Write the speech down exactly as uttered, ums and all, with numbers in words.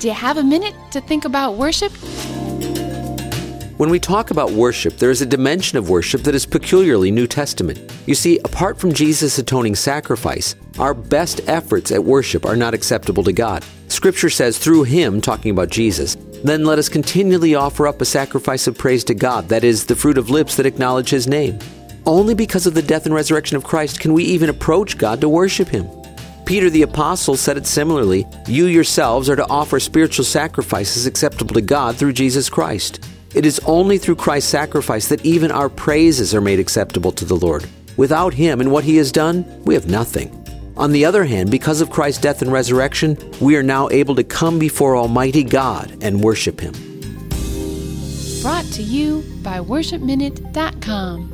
Do you have a minute to think about worship? When we talk about worship, there is a dimension of worship that is peculiarly New Testament. You see, apart from Jesus' atoning sacrifice, our best efforts at worship are not acceptable to God. Scripture says, through Him, talking about Jesus, then let us continually offer up a sacrifice of praise to God, that is, the fruit of lips that acknowledge His name. Only because of the death and resurrection of Christ can we even approach God to worship Him. Peter the Apostle said it similarly, you yourselves are to offer spiritual sacrifices acceptable to God through Jesus Christ. It is only through Christ's sacrifice that even our praises are made acceptable to the Lord. Without Him and what He has done, we have nothing. On the other hand, because of Christ's death and resurrection, we are now able to come before Almighty God and worship Him. Brought to you by worship minute dot com.